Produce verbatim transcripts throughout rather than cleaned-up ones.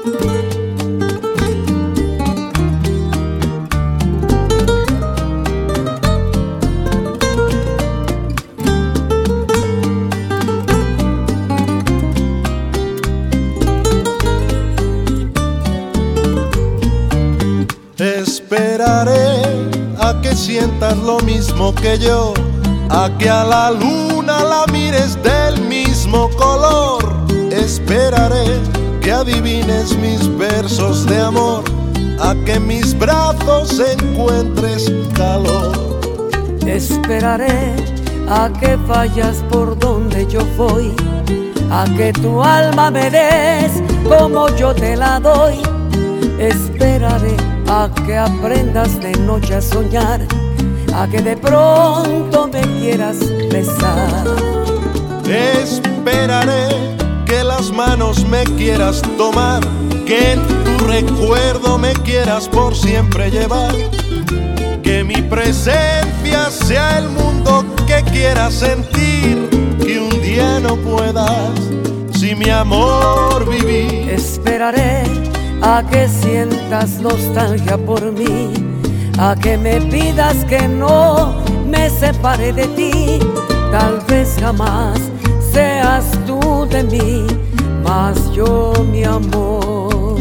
Esperaré a que sientas lo mismo que yo, a que a la luna la mires del mismo color. Esperaré que adivines mis versos de amor, a que en mis brazos encuentres calor. Esperaré a que vayas por donde yo voy, a que tu alma me des como yo te la doy. Esperaré a que aprendas de noche a soñar, a que de pronto me quieras besar. Esperaré que las manos me quieras tomar, que en tu recuerdo me quieras por siempre llevar, que mi presencia sea el mundo que quieras sentir, que un día no puedas sin mi amor vivir. Esperaré a que sientas nostalgia por mí, a que me pidas que no me separe de ti. Tal vez jamás seas tú de mí, mas yo mi amor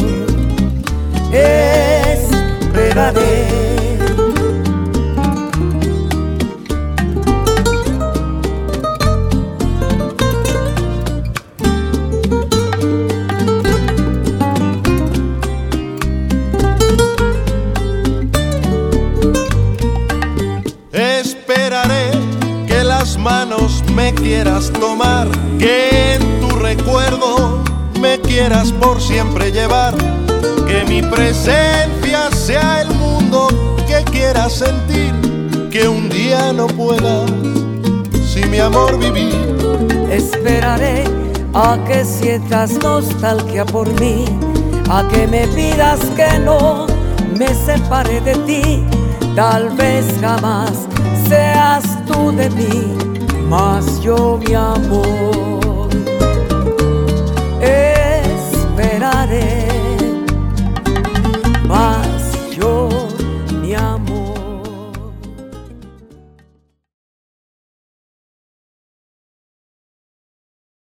esperaré. Esperaré que las manos me quieras tomar, que en tu recuerdo me quieras por siempre llevar, que mi presencia sea el mundo que quieras sentir, que un día no puedas sin mi amor vivir. Esperaré a que sientas nostalgia por mí, a que me pidas que no me separe de ti. Tal vez jamás seas tú de mí, mas yo mi amor